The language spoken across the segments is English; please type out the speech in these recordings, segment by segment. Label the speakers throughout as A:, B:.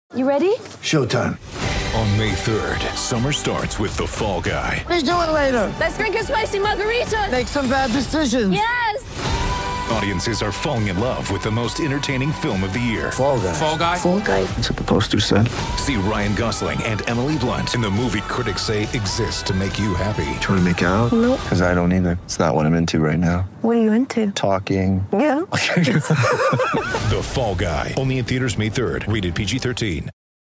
A: You ready?
B: Showtime.
C: On May 3rd, summer starts with The Fall Guy.
B: Let's do it later.
A: Let's drink a spicy margarita.
B: Make some bad decisions.
A: Yes!
C: Audiences are falling in love with the most entertaining film of the year.
B: Fall Guy.
D: Fall Guy?
A: Fall Guy.
B: That's what the poster said.
C: See Ryan Gosling and Emily Blunt in the movie critics say exists to make you happy.
B: Trying to make it out?
A: Nope.
B: Because I don't either. It's not what I'm into right now.
A: What are you into?
B: Talking.
A: Yeah.
C: The Fall Guy. Only in theaters May 3rd. Rated PG-13.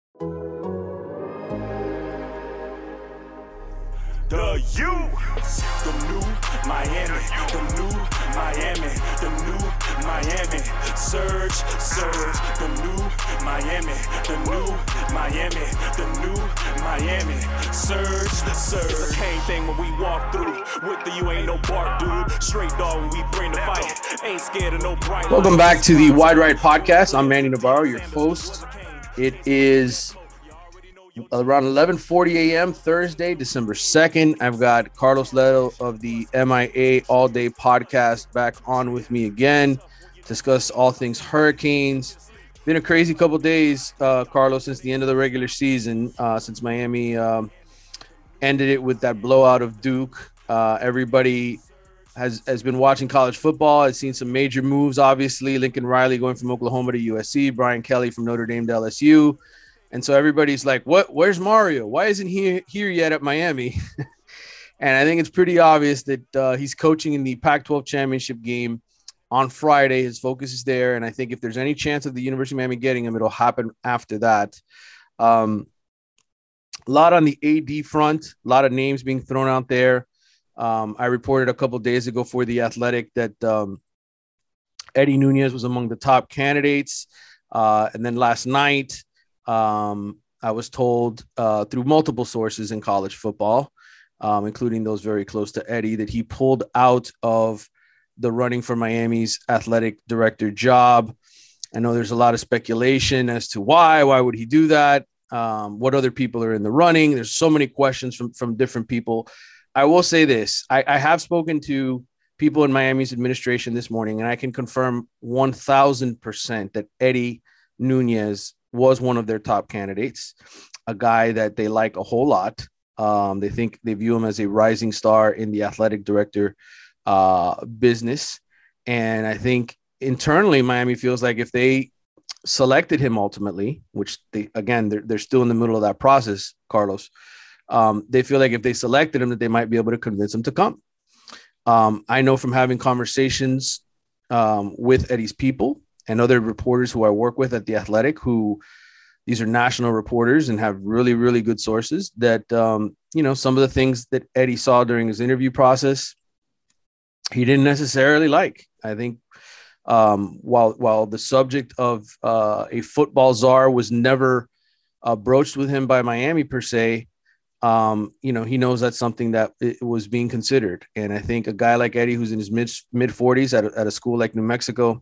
E: The U, the new Miami, the new Miami, the new Miami, surge, the new Miami, the new Miami, the new Miami, surge. It's a pain thing when we walk through. With the U ain't no bark, dude. Straight dog when we bring the fight. Ain't scared of no bright.
D: Welcome back to the Wide Right Podcast. I'm Manny Navarro, your host. It is around 11:40 a.m. Thursday, December 2nd. I've got Carlos Leto of the MIA All Day Podcast back on with me again. Discuss all things Hurricanes. Been a crazy couple days, Carlos, since the end of the regular season, since Miami ended it with that blowout of Duke. Everybody has been watching college football, has seen some major moves, obviously. Lincoln Riley going from Oklahoma to USC, Brian Kelly from Notre Dame to LSU. And so everybody's like, "What? Where's Mario? Why isn't he here yet at Miami?" And I think it's pretty obvious that he's coaching in the Pac-12 championship game on Friday. His focus is there. And I think if there's any chance of the University of Miami getting him, it'll happen after that. A lot on the AD front, a lot of names being thrown out there. I reported a couple days ago for The Athletic that Eddie Nunez was among the top candidates. And then last night, I was told through multiple sources in college football, including those very close to Eddie, that he pulled out of the running for Miami's athletic director job. I know there's a lot of speculation as to why would he do that? What other people are in the running? There's so many questions from different people. I will say this. I have spoken to people in Miami's administration this morning, and I can confirm 1,000% that Eddie Nunez was one of their top candidates, a guy that they like a whole lot. They view him as a rising star in the athletic director business. And I think internally Miami feels like if they selected him ultimately, which they're still in the middle of that process, Carlos, they feel like if they selected him that they might be able to convince him to come. I know from having conversations with Eddie's people and other reporters who I work with at The Athletic, who these are national reporters and have really, really good sources, that, some of the things that Eddie saw during his interview process, he didn't necessarily like. I think while the subject of a football czar was never broached with him by Miami per se, he knows that's something that it was being considered. And I think a guy like Eddie, who's in his mid 40s at a school like New Mexico,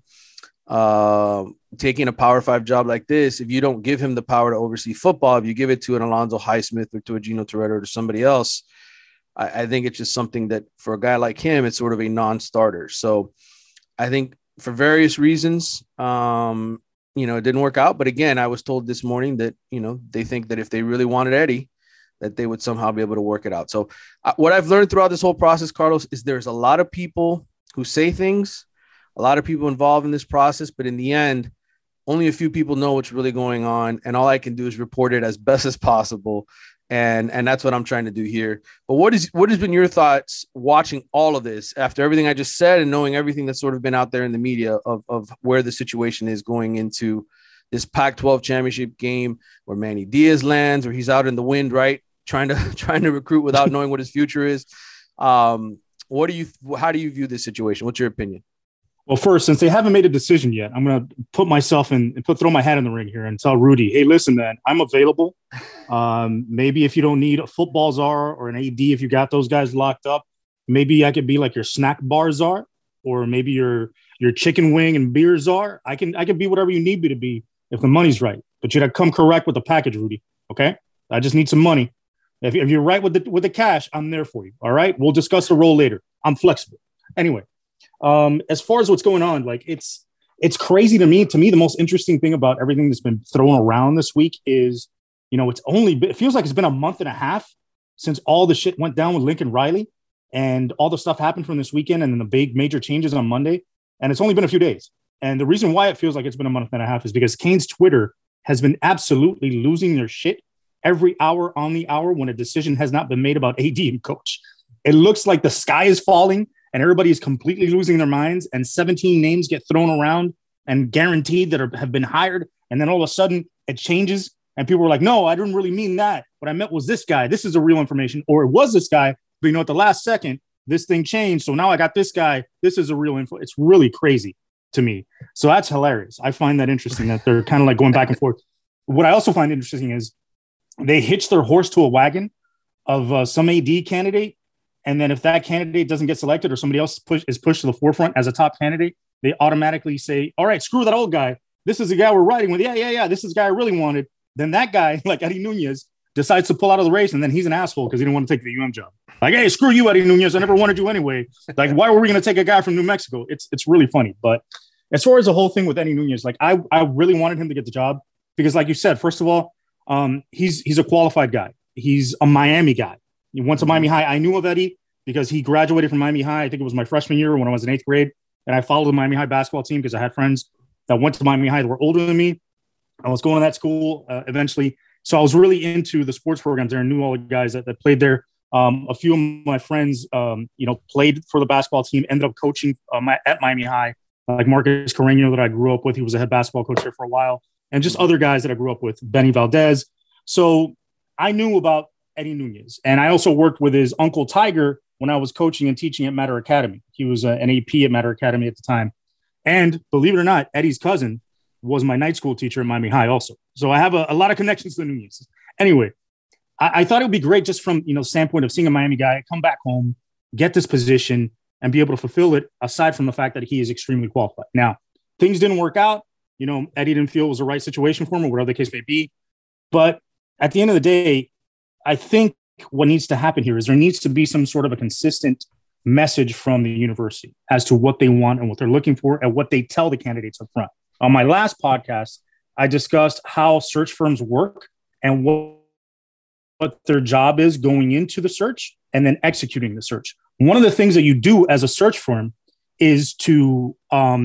D: taking a Power 5 job like this, if you don't give him the power to oversee football, if you give it to an Alonzo Highsmith or to a Gino Toretto or to somebody else, I think it's just something that for a guy like him, it's sort of a non-starter. So I think for various reasons, it didn't work out. But again, I was told this morning that, they think that if they really wanted Eddie, that they would somehow be able to work it out. So what I've learned throughout this whole process, Carlos, is there's a lot of people who say things, a lot of people involved in this process, but in the end, only a few people know what's really going on. And all I can do is report it as best as possible. And that's what I'm trying to do here. But what has been your thoughts watching all of this after everything I just said and knowing everything that's sort of been out there in the media of where the situation is going into this Pac-12 championship game where Manny Diaz lands, where he's out in the wind, right? Trying to recruit without knowing what his future is. How do you view this situation? What's your opinion?
F: Well, first, since they haven't made a decision yet, I'm going to put myself in and throw my hat in the ring here and tell Rudy, hey, listen, man, I'm available. Maybe if you don't need a football czar or an AD, if you got those guys locked up, maybe I could be like your snack bar czar, or maybe your chicken wing and beer czar. I can be whatever you need me to be if the money's right. But you got to come correct with the package, Rudy. Okay, I just need some money. If you're right with the cash, I'm there for you. All right, we'll discuss the role later. I'm flexible. Anyway. As far as what's going on, like it's crazy to me. To me, the most interesting thing about everything that's been thrown around this week is, it feels like it's been a month and a half since all the shit went down with Lincoln Riley and all the stuff happened from this weekend and then the big major changes on Monday. And it's only been a few days. And the reason why it feels like it's been a month and a half is because Canes Twitter has been absolutely losing their shit every hour on the hour when a decision has not been made about AD and coach. It looks like the sky is falling and everybody is completely losing their minds, and 17 names get thrown around and guaranteed that have been hired. And then all of a sudden it changes and people are like, no, I didn't really mean that. What I meant was this guy. This is the real information. Or it was this guy, but at the last second, this thing changed. So now I got this guy. This is a real info. It's really crazy to me. So that's hilarious. I find that interesting that they're kind of like going back and forth. What I also find interesting is they hitch their horse to a wagon of some AD candidate. And then if that candidate doesn't get selected or somebody else is pushed to the forefront as a top candidate, they automatically say, all right, screw that old guy. This is the guy we're riding with. Yeah. This is the guy I really wanted. Then that guy, like Eddie Nunez, decides to pull out of the race. And then he's an asshole because he didn't want to take the job. Like, hey, screw you, Eddie Nunez. I never wanted you anyway. Like, why were we going to take a guy from New Mexico? It's really funny. But as far as the whole thing with Eddie Nunez, like I really wanted him to get the job because, like you said, first of all, he's a qualified guy. He's a Miami guy. He went to Miami High. I knew of Eddie because he graduated from Miami High. I think it was my freshman year when I was in 8th grade. And I followed the Miami High basketball team because I had friends that went to Miami High that were older than me. I was going to that school eventually. So I was really into the sports programs there and knew all the guys that played there. A few of my friends, played for the basketball team, ended up coaching at Miami High, like Marcus Carreño that I grew up with. He was a head basketball coach there for a while. And just other guys that I grew up with, Benny Valdez. So I knew about Eddie Nunez. And I also worked with his uncle Tiger when I was coaching and teaching at Matter Academy. He was an AP at Matter Academy at the time. And believe it or not, Eddie's cousin was my night school teacher at Miami High also. So I have a lot of connections to the Nunez. Anyway, I thought it would be great just from, standpoint of seeing a Miami guy come back home, get this position, and be able to fulfill it, aside from the fact that he is extremely qualified. Now, things didn't work out. Eddie didn't feel it was the right situation for him or whatever the case may be. But at the end of the day, I think what needs to happen here is there needs to be some sort of a consistent message from the university as to what they want and what they're looking for and what they tell the candidates up front. On my last podcast, I discussed how search firms work and what their job is going into the search and then executing the search. One of the things that you do as a search firm is to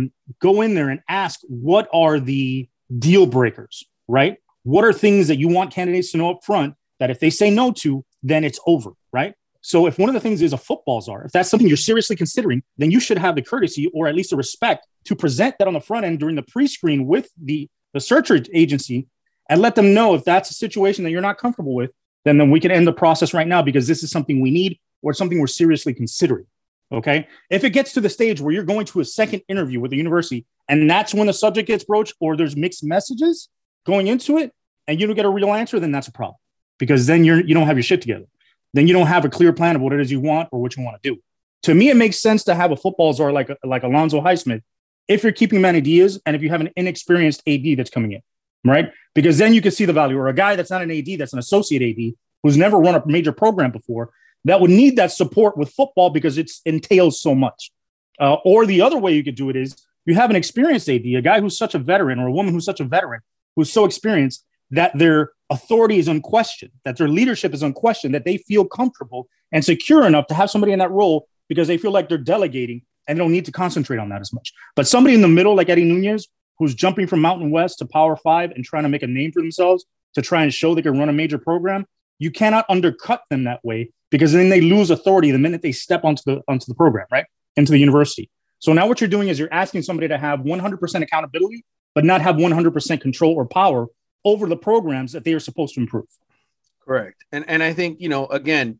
F: go in there and ask, what are the deal breakers, right? What are things that you want candidates to know up front that if they say no to, then it's over, right? So if one of the things is a football czar, if that's something you're seriously considering, then you should have the courtesy or at least the respect to present that on the front end during the pre-screen with the search agency and let them know if that's a situation that you're not comfortable with, then we can end the process right now because this is something we need or something we're seriously considering, okay? If it gets to the stage where you're going to a second interview with the university and that's when the subject gets broached or there's mixed messages going into it and you don't get a real answer, then that's a problem because then you don't have your shit together. Then you don't have a clear plan of what it is you want or what you want to do. To me, it makes sense to have a football czar like Alonzo Highsmith if you're keeping man ideas and if you have an inexperienced AD that's coming in, right? Because then you can see the value, or a guy that's not an AD, that's an associate AD who's never run a major program before that would need that support with football because it entails so much. Or the other way you could do it is you have an experienced AD, a guy who's such a veteran or a woman who's such a veteran, who's so experienced that their authority is unquestioned, that their leadership is unquestioned, that they feel comfortable and secure enough to have somebody in that role because they feel like they're delegating and they don't need to concentrate on that as much. But somebody in the middle like Eddie Nunez, who's jumping from Mountain West to Power 5 and trying to make a name for themselves to try and show they can run a major program, you cannot undercut them that way because then they lose authority the minute they step onto the program, right? Into the university. So now what you're doing is you're asking somebody to have 100% accountability, but not have 100% control or power over the programs that they are supposed to improve.
D: Correct. And I think, again,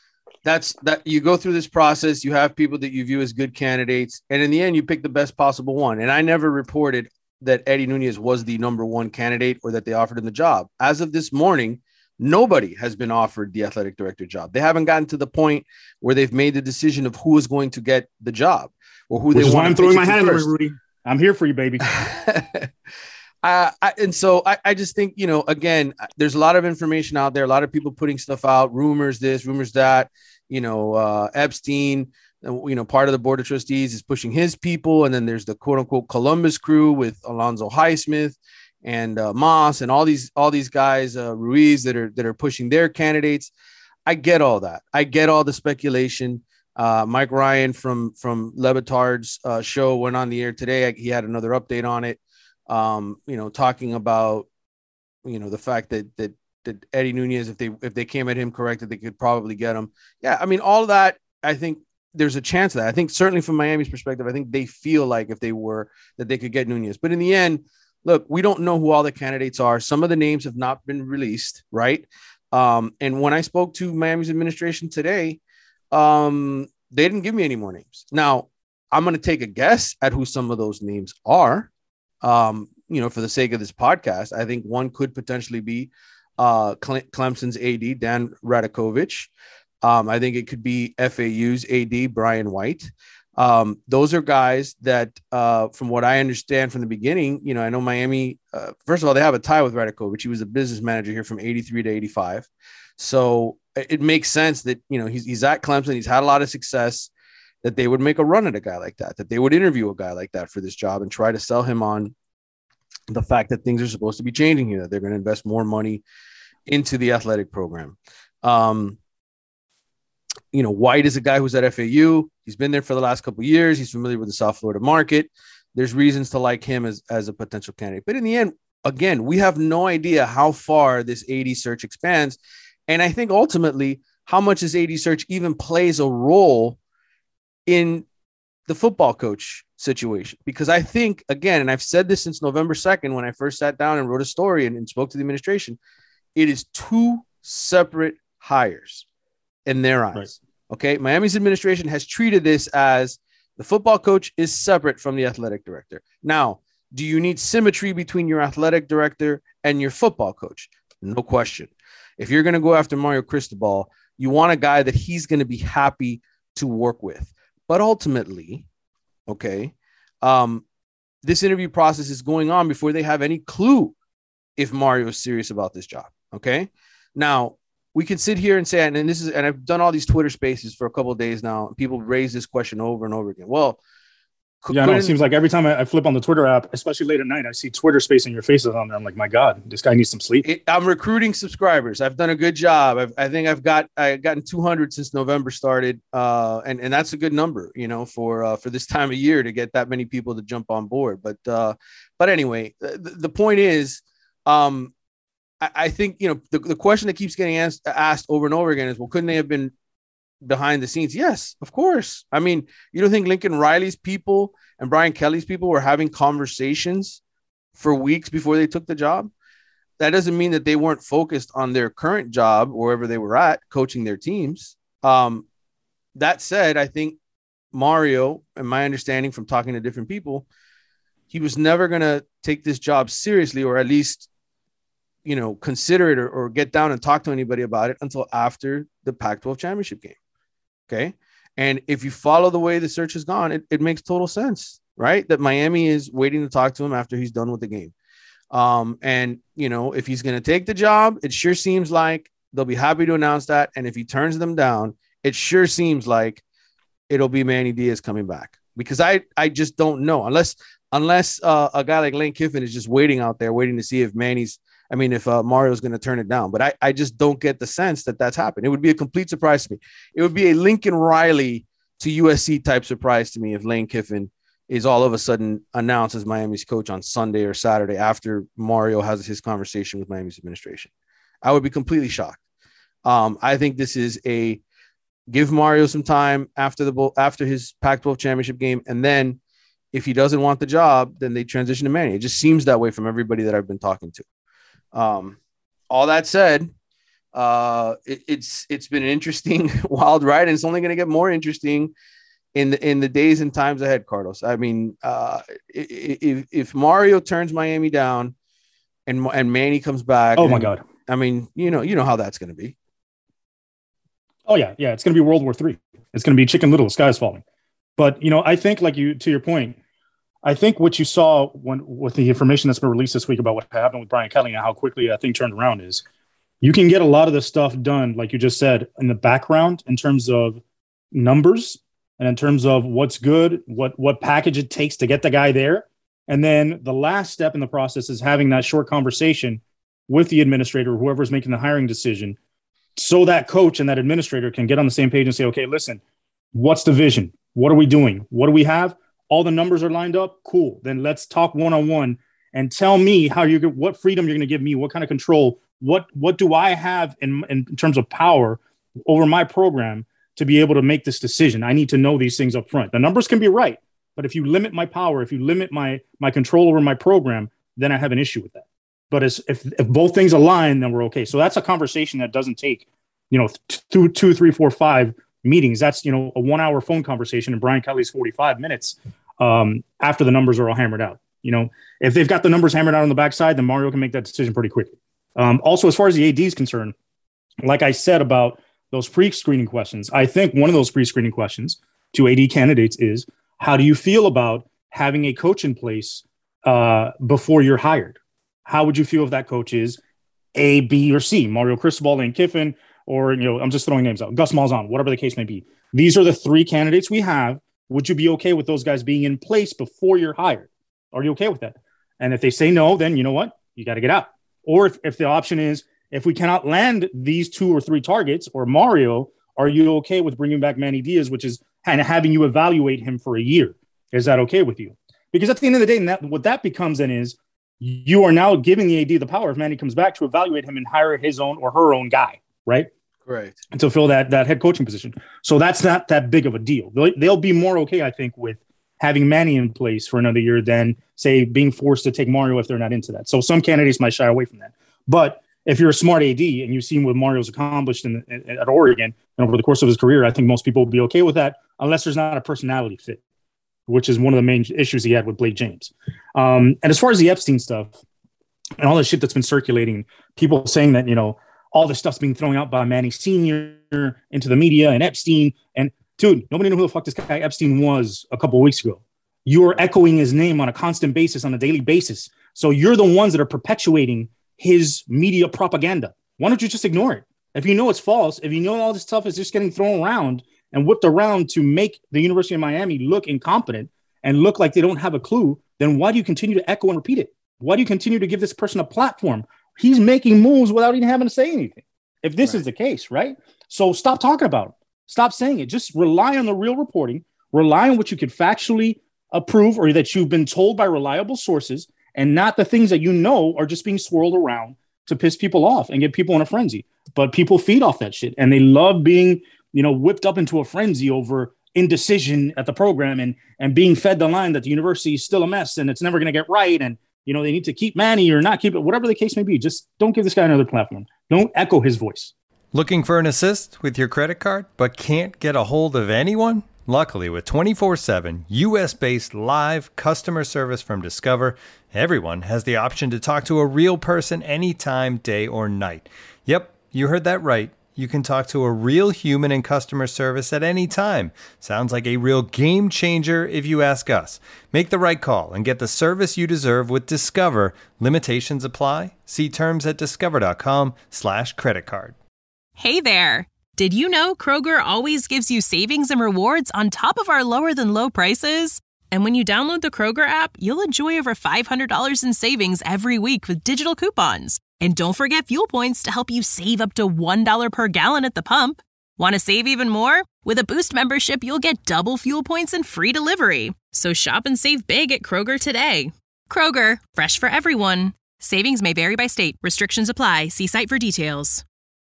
D: that you go through this process, you have people that you view as good candidates, and in the end, you pick the best possible one. And I never reported that Eddie Nunez was the number one candidate or that they offered him the job. As of this morning, nobody has been offered the athletic director job. They haven't gotten to the point where they've made the decision of who is going to get the job or who they want. I'm throwing my hand over,
F: Rudy. I'm here for you, baby.
D: And so I just think, again, there's a lot of information out there, a lot of people putting stuff out, rumors this, rumors that, Epstein, Part of the board of trustees is pushing his people, and then there's the quote unquote Columbus crew with Alonzo Highsmith and Moss and all these guys, Ruiz that are pushing their candidates. I get all that. I get all the speculation. Mike Ryan from Le Batard's show went on the air today. He had another update on it. Talking about the fact that Eddie Nunez, if they came at him correct, that they could probably get him. Yeah, I mean, all of that. I think there's a chance of that. I think certainly from Miami's perspective, I think they feel like if they were that they could get Nunez. But in the end, look, we don't know who all the candidates are. Some of the names have not been released, right? And when I spoke to Miami's administration today, they didn't give me any more names. Now, I'm going to take a guess at who some of those names are. For the sake of this podcast, I think one could potentially be Clemson's AD, Dan Radakovich. I think it could be FAU's AD, Brian White. Those are guys that, from what I understand from the beginning, I know Miami, first of all, they have a tie with Radakovich. He was a business manager here from 83 to 85. So it makes sense that, he's at Clemson. He's had a lot of success, that they would make a run at a guy like that they would interview a guy like that for this job and try to sell him on the fact that things are supposed to be changing here, that they're going to invest more money into the athletic program. White is a guy who's at FAU. He's been there for the last couple of years. He's familiar with the South Florida market. There's reasons to like him as a potential candidate. But in the end, again, we have no idea how far this AD search expands. And I think ultimately how much this AD search even plays a role in the football coach situation. Because I think, again, and I've said this since November 2nd, when I first sat down and wrote a story and spoke to the administration, it is two separate hires in their eyes. Right. Okay. Miami's administration has treated this as the football coach is separate from the athletic director. Now, do you need symmetry between your athletic director and your football coach? No question. If you're going to go after Mario Cristobal, you want a guy that he's going to be happy to work with. But ultimately, okay, this interview process is going on before they have any clue if Mario is serious about this job. Okay. Now, we can sit here and say, and I've done all these Twitter spaces for a couple of days now. And people raise this question over and over again. Well,
F: it seems like every time I flip on the Twitter app, especially late at night, I see Twitter space and your faces on there. I'm like, my God, this guy needs some sleep.
D: I'm recruiting subscribers. I've done a good job. I think I've gotten 200 since November started. And that's a good number, for this time of year to get that many people to jump on board. But anyway, the point is, I think, the question that keeps getting asked over and over again is, well, couldn't they have been behind the scenes? Yes, of course. I mean, you don't think Lincoln Riley's people and Brian Kelly's people were having conversations for weeks before they took the job? That doesn't mean that they weren't focused on their current job, wherever they were at, coaching their teams. That said, I think Mario, and my understanding from talking to different people, he was never going to take this job seriously, or at least consider it or get down and talk to anybody about it until after the Pac-12 championship game. Okay. And if you follow the way the search has gone, it makes total sense, right? That Miami is waiting to talk to him after he's done with the game. And if he's going to take the job, it sure seems like they'll be happy to announce that. And if he turns them down, it sure seems like it'll be Manny Diaz coming back, because I just don't know, unless a guy like Lane Kiffin is just waiting out there, waiting to see if Mario's going to turn it down. But I just don't get the sense that that's happened. It would be a complete surprise to me. It would be a Lincoln Riley to USC type surprise to me if Lane Kiffin is all of a sudden announced as Miami's coach on Sunday or Saturday after Mario has his conversation with Miami's administration. I would be completely shocked. I think this is a give Mario some time after his Pac-12 championship game, and then if he doesn't want the job, then they transition to Manny. It just seems that way from everybody that I've been talking to. All that said, it's been an interesting wild ride, and it's only going to get more interesting in the days and times ahead, Carlos. I mean, if Mario turns Miami down and Manny comes back,
F: oh my God.
D: I mean, you know how that's going to be.
F: Oh yeah. It's going to be World War III. It's going to be Chicken Little, the sky is falling. But I think, to your point, I think what you saw with the information that's been released this week about what happened with Brian Kelly and how quickly that thing turned around is you can get a lot of this stuff done, like you just said, in the background in terms of numbers and in terms of what's good, what package it takes to get the guy there. And then the last step in the process is having that short conversation with the administrator, whoever's making the hiring decision, so that coach and that administrator can get on the same page and say, okay, listen, what's the vision? What are we doing? What do we have? All the numbers are lined up. Cool. Then let's talk one-on-one and tell me what freedom you're going to give me, what kind of control, what do I have in terms of power over my program to be able to make this decision. I need to know these things up front. The numbers can be right, but if you limit my power, if you limit my control over my program, then I have an issue with that. But if both things align, then we're okay. So that's a conversation that doesn't take, 2, 3, 4, 5 meetings. That's, a 1 hour phone conversation, and Brian Kelly's 45 minutes after the numbers are all hammered out. If they've got the numbers hammered out on the backside, then Mario can make that decision pretty quickly. Also, as far as the AD is concerned, like I said about those pre-screening questions, I think one of those pre-screening questions to AD candidates is, how do you feel about having a coach in place before you're hired? How would you feel if that coach is A, B, or C? Mario Cristobal, Lane Kiffin, or, I'm just throwing names out, Gus Malzahn, whatever the case may be. These are the 3 candidates we have. Would you be okay with those guys being in place before you're hired? Are you okay with that? And if they say no, then you know what? You got to get out. Or if the option is, if we cannot land these 2 or 3 targets or Mario, are you okay with bringing back Manny Diaz, which is kind of having you evaluate him for a year? Is that okay with you? Because at the end of the day, what that becomes then is you are now giving the AD the power, if Manny comes back, to evaluate him and hire his own or her own guy, right?
D: Right.
F: And to fill that head coaching position. So that's not that big of a deal. They'll be more okay, I think, with having Manny in place for another year than, say, being forced to take Mario if they're not into that. So some candidates might shy away from that. But if you're a smart AD and you've seen what Mario's accomplished at Oregon and over the course of his career, I think most people will be okay with that, unless there's not a personality fit, which is one of the main issues he had with Blake James. And as far as the Epstein stuff and all the shit that's been circulating, people saying that, all this stuff's being thrown out by Manny Sr. into the media and Epstein. And dude, nobody knew who the fuck this guy Epstein was a couple of weeks ago. You are echoing his name on a constant basis, on a daily basis. So you're the ones that are perpetuating his media propaganda. Why don't you just ignore it? If you know it's false, if you know all this stuff is just getting thrown around and whipped around to make the University of Miami look incompetent and look like they don't have a clue, then why do you continue to echo and repeat it? Why do you continue to give this person a platform? He's making moves without even having to say anything, if this is the case, right? So stop talking about it. Stop saying it. Just rely on the real reporting. Rely on what you could factually approve or that you've been told by reliable sources, and not the things that are just being swirled around to piss people off and get people in a frenzy. But people feed off that shit, and they love being, whipped up into a frenzy over indecision at the program and being fed the line that the university is still a mess and it's never going to get right. And, they need to keep Manny or not keep it, whatever the case may be. Just don't give this guy another platform. Don't echo his voice.
G: Looking for an assist with your credit card, but can't get a hold of anyone? Luckily, with 24/7 U.S.-based live customer service from Discover, everyone has the option to talk to a real person anytime, day or night. Yep, you heard that right. You can talk to a real human in customer service at any time. Sounds like a real game changer if you ask us. Make the right call and get the service you deserve with Discover. Limitations apply. See terms at discover.com/creditcard.
H: Hey there. Did you know Kroger always gives you savings and rewards on top of our lower than low prices? And when you download the Kroger app, you'll enjoy over $500 in savings every week with digital coupons. And don't forget fuel points to help you save up to $1 per gallon at the pump. Want to save even more? With a Boost membership, you'll get double fuel points and free delivery. So shop and save big at Kroger today. Kroger, fresh for everyone. Savings may vary by state. Restrictions apply. See site for details.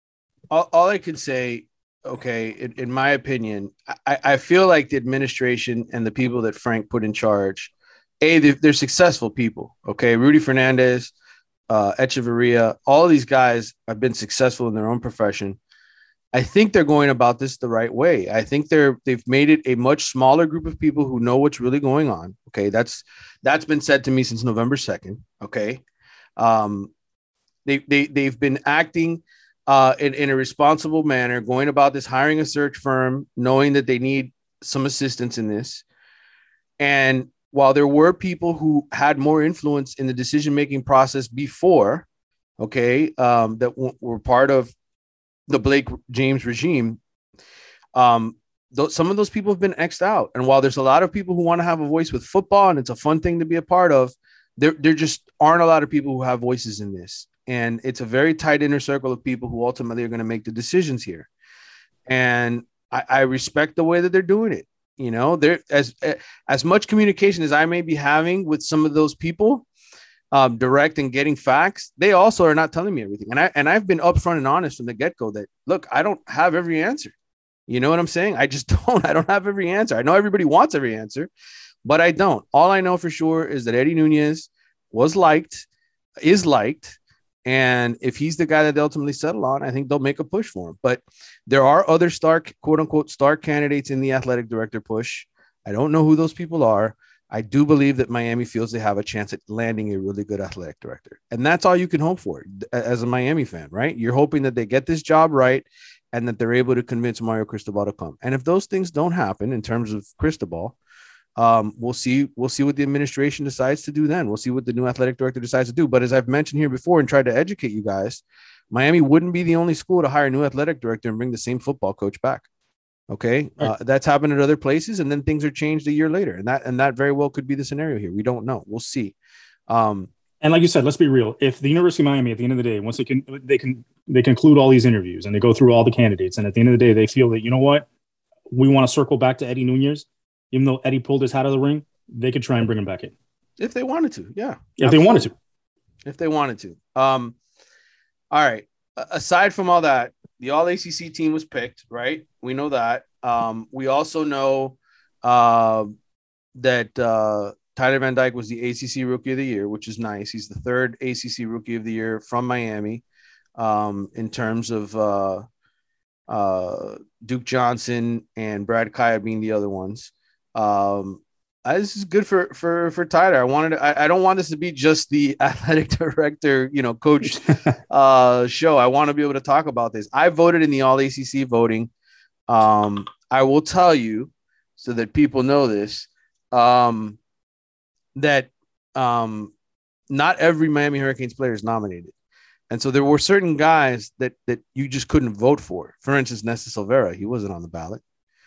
D: All I can say, okay, in my opinion, I feel like the administration and the people that Frank put in charge, they're successful people. Okay, Rudy Fernandez, Echeverria, all of these guys have been successful in their own profession. I think they're going about this the right way. I think they've made it a much smaller group of people who know what's really going on. Okay, that's been said to me since November 2nd. Okay, they've been acting in a responsible manner, going about this, hiring a search firm, knowing that they need some assistance in this. And while there were people who had more influence in the decision-making process before, okay, that were part of the Blake James regime, some of those people have been X'd out. And while there's a lot of people who want to have a voice with football and it's a fun thing to be a part of, there just aren't a lot of people who have voices in this. And it's a very tight inner circle of people who ultimately are going to make the decisions here. And I respect the way that they're doing it. You know, there as much communication as I may be having with some of those people, direct and getting facts, they also are not telling me everything. And I've been upfront and honest from the get-go that, look, I don't have every answer. You know what I'm saying? I just don't. I don't have every answer. I know everybody wants every answer, but I don't. All I know for sure is that Eddie Nunez is liked. And if he's the guy that they ultimately settle on, I think they'll make a push for him. But there are other quote unquote, star candidates in the athletic director push. I don't know who those people are. I do believe that Miami feels they have a chance at landing a really good athletic director. And that's all you can hope for as a Miami fan, right? You're hoping that they get this job right and that they're able to convince Mario Cristobal to come. And if those things don't happen in terms of Cristobal, we'll see what the administration decides to do then. We'll see what the new athletic director decides to do. But as I've mentioned here before and tried to educate you guys, Miami wouldn't be the only school to hire a new athletic director and bring the same football coach back. Okay. Right. That's happened at other places. And then things are changed a year later. And that very well could be the scenario here. We don't know. We'll see.
F: And like you said, let's be real. If the University of Miami, at the end of the day, once they conclude all these interviews and they go through all the candidates, and at the end of the day, they feel that, you know what, we want to circle back to Eddie Nunez, even though Eddie pulled his hat out of the ring, they could try and bring him back in.
D: If they wanted to, yeah.
F: If they wanted to.
D: If they wanted to. All right. Aside from all that, the All-ACC team was picked, right? We know that. We also know that Tyler Van Dyke was the ACC Rookie of the Year, which is nice. He's the third ACC Rookie of the Year from Miami. In terms of Duke Johnson and Brad Kaya being the other ones. This is good for Tyler. I don't want this to be just the athletic director, coach show. I want to be able to talk about this. I voted in the All-ACC voting. I will tell you so that people know this, that not every Miami Hurricanes player is nominated. And so there were certain guys that you just couldn't vote for. For instance, Nesta Silvera, he wasn't on the ballot.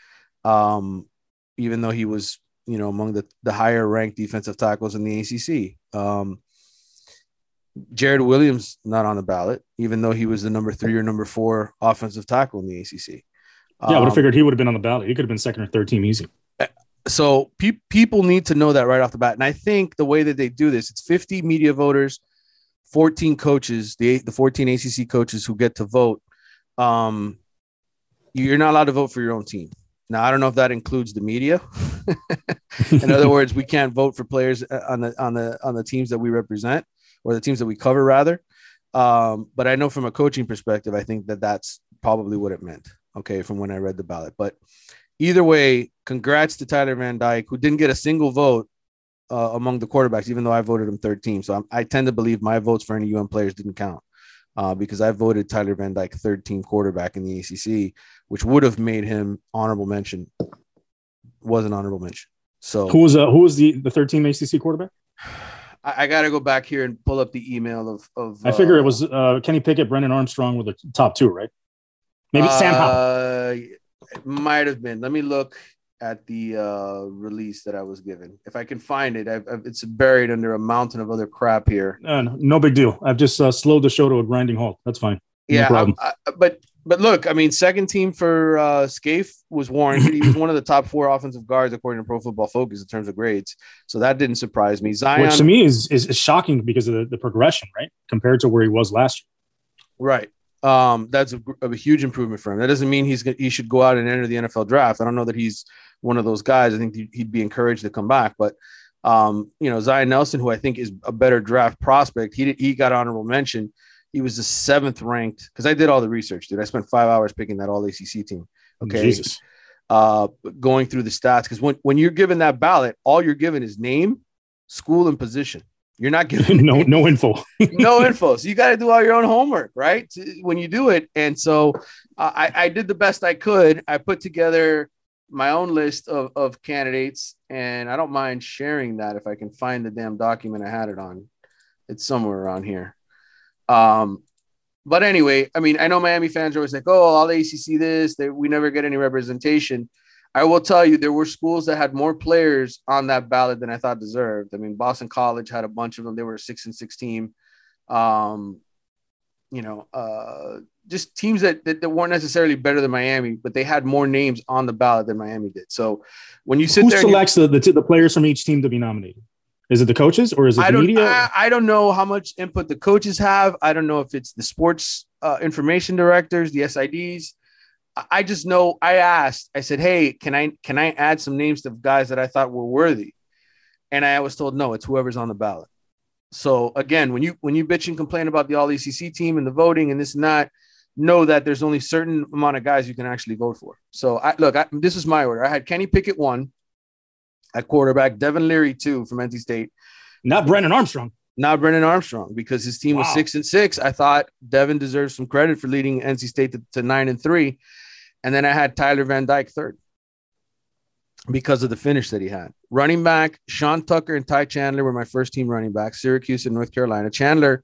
D: Even though he was, among the higher ranked defensive tackles in the ACC. Jared Williams, not on the ballot, even though he was the number 3 or number 4 offensive tackle in the ACC.
F: Yeah, I would have figured he would have been on the ballot. He could have been second or third team easy.
D: So people need to know that right off the bat. And I think the way that they do this, it's 50 media voters, 14 coaches, the 14 ACC coaches who get to vote. You're not allowed to vote for your own team. Now, I don't know if that includes the media. In other words, we can't vote for players on the teams that we represent, or the teams that we cover, rather. But I know from a coaching perspective, I think that's probably what it meant. Okay, from when I read the ballot. But either way, congrats to Tyler Van Dyke, who didn't get a single vote among the quarterbacks, even though I voted him third team. So I tend to believe my votes for any players didn't count because I voted Tyler Van Dyke third team quarterback in the ACC, which would have made him honorable mention. Was an honorable mention. So
F: who was the third team ACC quarterback?
D: I got to go back here and pull up the email of
F: I figure it was Kenny Pickett, Brendan Armstrong were the top 2, right? Maybe Sam Howell.
D: It might have been. Let me look at the release that I was given. If I can find it, it's buried under a mountain of other crap here.
F: No big deal. I've just slowed the show to a grinding halt. That's fine.
D: Yeah,
F: no problem.
D: But look, I mean, second team for Scaife was warranted. He was one of the top 4 offensive guards according to Pro Football Focus in terms of grades. So that didn't surprise me. Zion,
F: which to me is shocking because of the progression, right, compared to where he was last year.
D: Right. That's a huge improvement for him. That doesn't mean he should go out and enter the NFL draft. I don't know that he's one of those guys. I think he'd be encouraged to come back. But Zion Nelson, who I think is a better draft prospect, he got honorable mention. He was the 7th ranked because I did all the research, dude. I spent 5 hours picking that all ACC team. Okay,
F: Jesus.
D: Going through the stats because when you're given that ballot, all you're given is name, school, and position. You're not giving
F: no info.
D: No info. So you got to do all your own homework, right? When you do it. And so I did the best I could. I put together my own list of candidates, and I don't mind sharing that if I can find the damn document I had it on. It's somewhere around here. But anyway, I mean, I know Miami fans are always like, oh, all ACC this, we never get any representation. I will tell you, there were schools that had more players on that ballot than I thought deserved. I mean, Boston College had a bunch of them. They were a 6-6 team. Just teams that weren't necessarily better than Miami, but they had more names on the ballot than Miami did. So when you sit
F: who
D: there,
F: selects the players from each team to be nominated? Is it the coaches or is it the media?
D: I don't know how much input the coaches have. I don't know if it's the sports information directors, the SIDs. I just know I said, hey, can I add some names of guys that I thought were worthy? And I was told, no, it's whoever's on the ballot. So again, when you bitch and complain about the All ACC team and the voting and this and that, know that there's only a certain amount of guys you can actually vote for. So this is my order. I had Kenny Pickett 1 at quarterback, Devin Leary 2 from NC State.
F: Not Brennan Armstrong.
D: Not Brennan Armstrong, because his team was 6-6. I thought Devin deserves some credit for leading NC State to 9-3. And then I had Tyler Van Dyke 3rd because of the finish that he had. Running back, Sean Tucker and Ty Chandler were my first team running back, Syracuse and North Carolina. Chandler,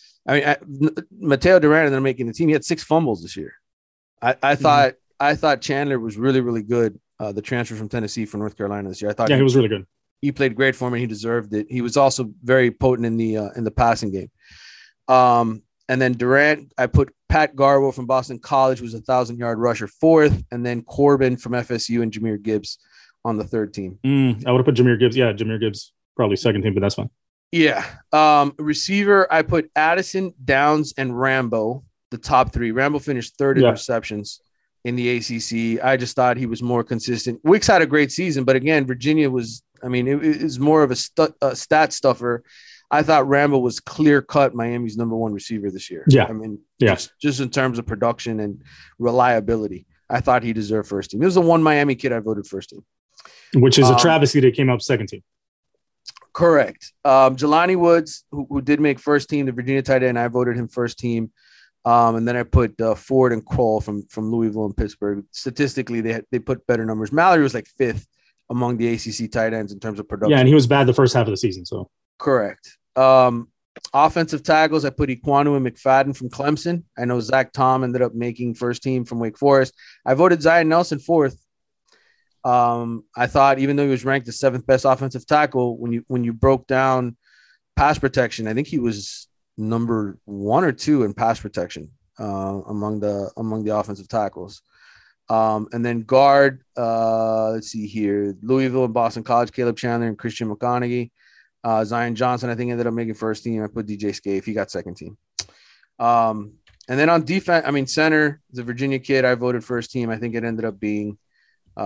D: Mateo Duran ended up making the team. He had 6 fumbles this year. I thought Chandler was really, really good. The transfer from Tennessee for North Carolina this year. I thought
F: he was really good.
D: He played great for him and he deserved it. He was also very potent in the passing game. And then Durant, I put Pat Garwo from Boston College, who was 1,000-yard rusher, 4th, and then Corbin from FSU and Jahmyr Gibbs on the 3rd team.
F: I would have put Jahmyr Gibbs. Yeah, Jahmyr Gibbs probably 2nd team, but that's fine.
D: Yeah. Receiver, I put Addison, Downs, and Rambo, the top 3. Rambo finished 3rd in receptions in the ACC. I just thought he was more consistent. Wicks had a great season, but again, Virginia was, it was more of a stat stuffer. I thought Rambo was clear-cut Miami's number 1 receiver this year.
F: Yeah.
D: Just in terms of production and reliability, I thought he deserved first team. He was the one Miami kid I voted first team.
F: Which is a travesty that came up 2nd team.
D: Correct. Jelani Woods, who did make first team, the Virginia tight end, I voted him first team. And then I put Ford and Kroll from Louisville and Pittsburgh. Statistically, they put better numbers. Mallory was like 5th among the ACC tight ends in terms of production.
F: Yeah, and he was bad the first half of the season. So
D: correct. Offensive tackles, I put Ekwonu and McFadden from Clemson. I know Zach Tom ended up making first team from Wake Forest. I voted Zion Nelson 4th. I thought even though he was ranked the 7th best offensive tackle, when you broke down pass protection, I think he was number 1 or 2 in pass protection among the offensive tackles. And then guard, let's see here, Louisville and Boston College, Caleb Chandler and Christian McConaughey. Zion Johnson, I think, ended up making first team. I put DJ Scaife. He got second team. And then on defense, center, the Virginia kid, I voted first team. I think it ended up being, I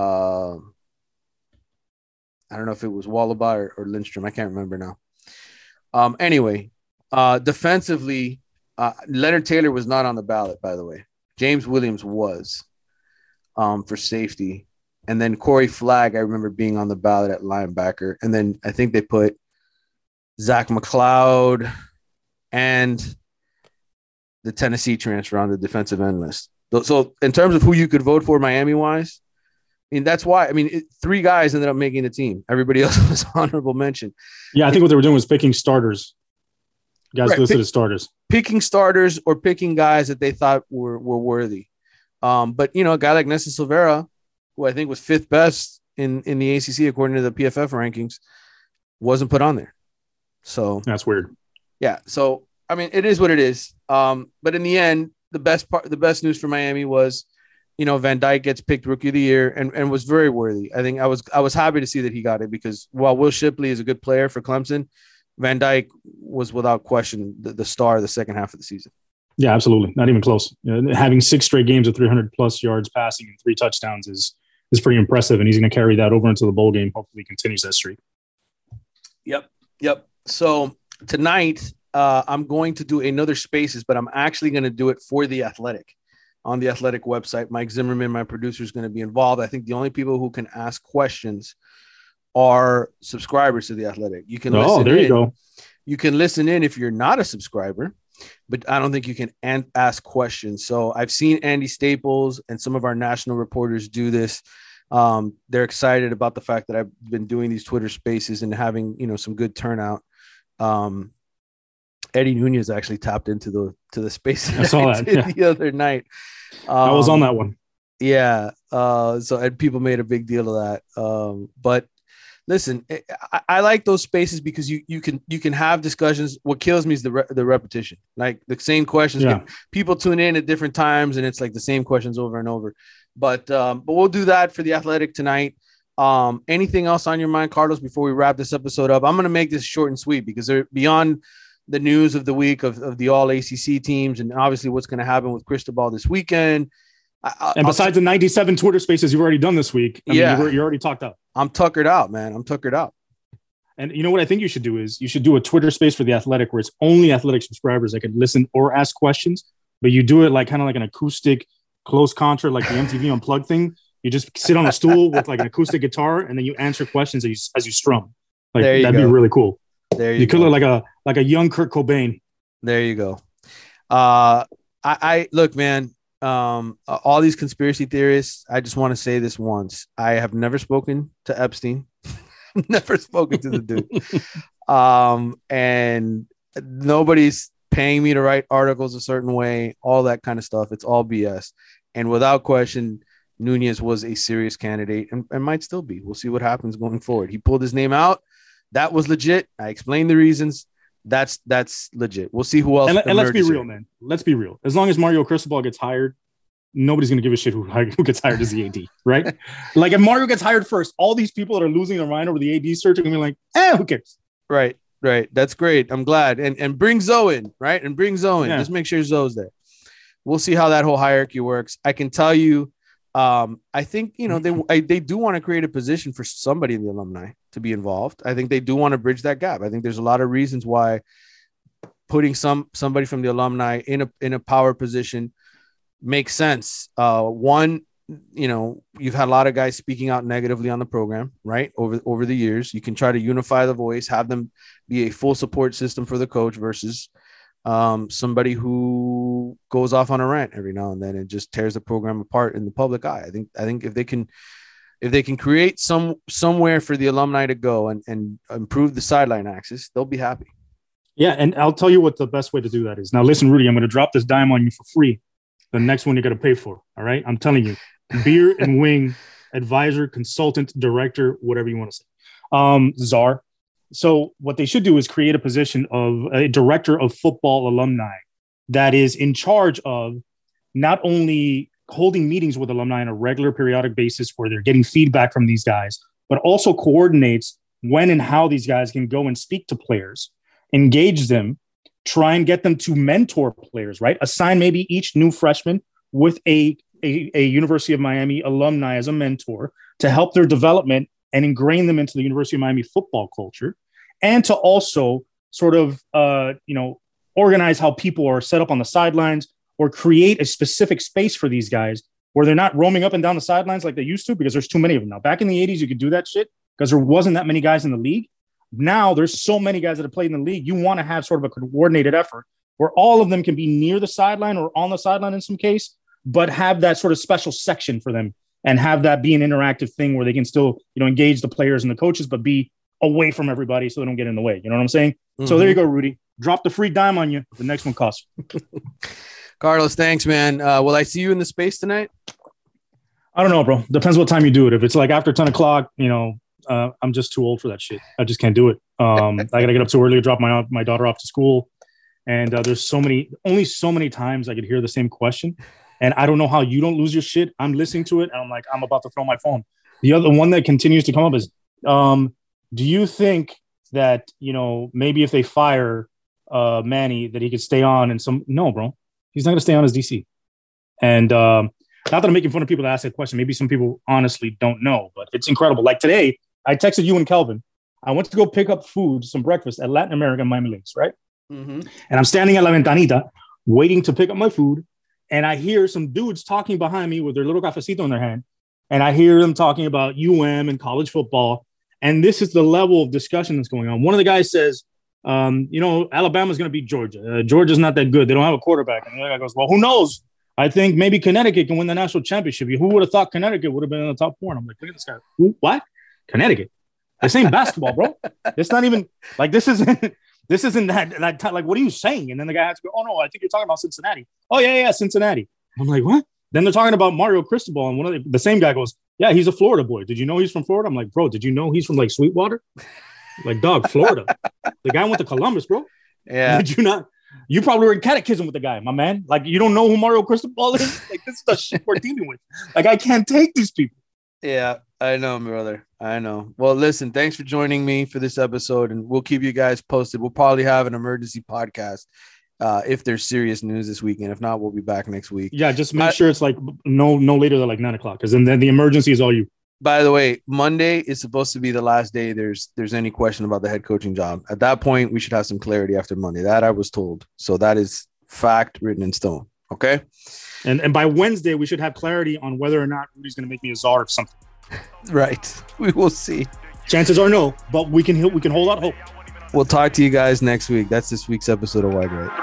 D: don't know if it was Wallaba or Lindstrom. I can't remember now. Anyway, defensively, Leonard Taylor was not on the ballot, by the way. James Williams was for safety. And then Corey Flagg, I remember being on the ballot at linebacker. And then I think they put Zach McLeod and the Tennessee transfer on the defensive end list. So in terms of who you could vote for Miami-wise, that's why. 3 guys ended up making the team. Everybody else was honorable mention. Yeah,
F: I think what they were doing was picking starters. Guys listed as starters.
D: Picking starters or picking guys that they thought were worthy. But, a guy like Nessa Silvera, who I think was 5th best in the ACC according to the PFF rankings, wasn't put on there. So
F: that's weird.
D: Yeah. So, it is what it is. But in the end, the best news for Miami was, Van Dyke gets picked Rookie of the Year and was very worthy. I think I was happy to see that he got it because while Will Shipley is a good player for Clemson, Van Dyke was without question the star of the second half of the season.
F: Yeah, absolutely. Not even close. Having 6 straight games of 300+ yards passing and 3 touchdowns is pretty impressive, and he's going to carry that over into the bowl game. Hopefully, he continues that streak.
D: Yep. So tonight, I'm going to do another Spaces, but I'm actually going to do it for The Athletic on the Athletic website. Mike Zimmerman, my producer, is going to be involved. I think the only people who can ask questions are subscribers to The Athletic. You can
F: you go.
D: You can listen in if you're not a subscriber, but I don't think you can ask questions. So I've seen Andy Staples and some of our national reporters do this. They're excited about the fact that I've been doing these Twitter Spaces and having, some good turnout. Eddie Nunez actually tapped into the space
F: I saw that
D: the other night.
F: I was on that one.
D: Yeah. And people made a big deal of that. But listen, I like those spaces because you can have discussions. What kills me is the repetition. Like the same questions.
F: Yeah.
D: People tune in at different times, and it's like the same questions over and over. But we'll do that for the Athletic tonight. Anything else on your mind, Carlos, before we wrap this episode up? I'm going to make this short and sweet because they're beyond the news of the week of the all ACC teams and obviously what's going to happen with Cristobal this weekend.
F: And besides the 97 Twitter spaces you've already done this week, I mean, you're already talked up.
D: I'm tuckered out, man. I'm tuckered out.
F: And you know what I think you should do is you should do a Twitter space for the Athletic where it's only Athletic subscribers that can listen or ask questions, but you do it like kind of like an acoustic close concert, like the MTV Unplugged thing. You just sit on a stool with like an acoustic guitar and then you answer questions as you strum. Like that'd be really cool.
D: There
F: you could look like a young Kurt Cobain.
D: There you go. I look, man. All these conspiracy theorists, I just want to say this once. I have never spoken to Epstein. Never spoken to the dude. And nobody's paying me to write articles a certain way, all that kind of stuff. It's all BS. And without question, Nunez was a serious candidate and might still be. We'll see what happens going forward. He pulled his name out. That was legit. I explained the reasons. That's legit. We'll see who else.
F: And let's be real, man. Let's be real. As long as Mario Cristobal gets hired, nobody's going to give a shit who gets hired as the AD, right? Like if Mario gets hired first, all these people that are losing their mind over the AD search are going to be like, who cares?
D: Right. That's great. I'm glad. And bring Zoe in, right? And bring Zoe in. Yeah. Just make sure Zoe's there. We'll see how that whole hierarchy works. I can tell you, I think, they do want to create a position for somebody in the alumni to be involved. I think they do want to bridge that gap. I think there's a lot of reasons why putting somebody from the alumni in a power position makes sense. One, you've had a lot of guys speaking out negatively on the program, right? Over the years, you can try to unify the voice, have them be a full support system for the coach versus somebody who goes off on a rant every now and then and just tears the program apart in the public eye. I think if they can create somewhere for the alumni to go and improve the sideline access, they'll be happy.
F: Yeah. And I'll tell you what the best way to do that is. Now, listen, Rudy, I'm going to drop this dime on you for free. The next one you got to pay for. All right. I'm telling you, beer and wing advisor, consultant, director, whatever you want to say. Czar. So what they should do is create a position of a director of football alumni that is in charge of not only holding meetings with alumni on a regular periodic basis where they're getting feedback from these guys, but also coordinates when and how these guys can go and speak to players, engage them, try and get them to mentor players, right? Assign maybe each new freshman with a University of Miami alumni as a mentor to help their development and ingrain them into the University of Miami football culture, and to also sort of, organize how people are set up on the sidelines or create a specific space for these guys where they're not roaming up and down the sidelines like they used to because there's too many of them now. Back in the 80s, you could do that shit because there wasn't that many guys in the league. Now there's so many guys that have played in the league. You want to have sort of a coordinated effort where all of them can be near the sideline or on the sideline in some case, but have that sort of special section for them and have that be an interactive thing where they can still, engage the players and the coaches, but be away from everybody so they don't get in the way. You know what I'm saying? Mm-hmm. So there you go, Rudy. Drop the free dime on you. The next one costs.
D: Carlos, thanks, man. Will I see you in the space tonight?
F: I don't know, bro. Depends what time you do it. If it's like after 10 o'clock, I'm just too old for that shit. I just can't do it. I got to get up too early to drop my daughter off to school. And there's only so many times I could hear the same question. And I don't know how you don't lose your shit. I'm listening to it and I'm like, I'm about to throw my phone. The other one that continues to come up is, do you think that, maybe if they fire Manny that he could stay on and no, bro, he's not going to stay on as DC. And not that I'm making fun of people that ask that question. Maybe some people honestly don't know, but it's incredible. Like today, I texted you and Kelvin. I went to go pick up some breakfast at Latin American Miami Lakes, right? Mm-hmm. And I'm standing at La Ventanita waiting to pick up my food. And I hear some dudes talking behind me with their little cafecito in their hand. And I hear them talking about UM and college football. And this is the level of discussion that's going on. One of the guys says, Alabama's going to beat Georgia. Georgia's not that good. They don't have a quarterback. And the other guy goes, well, who knows? I think maybe Connecticut can win the national championship. Who would have thought Connecticut would have been in the top four? And I'm like, look at this guy. What? Connecticut? This ain't basketball, bro. It's not even like this isn't that like, what are you saying? And then the guy has to go, oh no, I think you're talking about Cincinnati. Oh yeah, Cincinnati. I'm like, what? Then they're talking about Mario Cristobal, and one of the same guy goes, "Yeah, he's a Florida boy. Did you know he's from Florida?" I'm like, "Bro, did you know he's from like Sweetwater?" Like, dog, Florida. The guy went to Columbus, bro.
D: Yeah.
F: Did you not? You probably were in catechism with the guy, my man. Like, you don't know who Mario Cristobal is? Like, this is the shit we're dealing with. Like, I can't take these people.
D: Yeah, I know, brother. I know. Well, listen, thanks for joining me for this episode, and we'll keep you guys posted. We'll probably have an emergency podcast if there's serious news this weekend. If not, we'll be back next week.
F: Yeah, just make sure it's like no later than like 9 o'clock, because then the emergency is all you.
D: By the way, Monday is supposed to be the last day there's any question about the head coaching job. At that point, we should have some clarity after Monday. That I was told. So that is fact written in stone. Okay.
F: And by Wednesday, we should have clarity on whether or not Rudy's going to make me a czar of something.
D: Right. We will see.
F: Chances are no, but we can hold out hope.
D: We'll talk to you guys next week. That's this week's episode of Wide Right.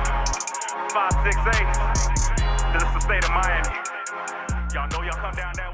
E: 305-954-568. This is the state of Miami. Y'all know y'all come down that way.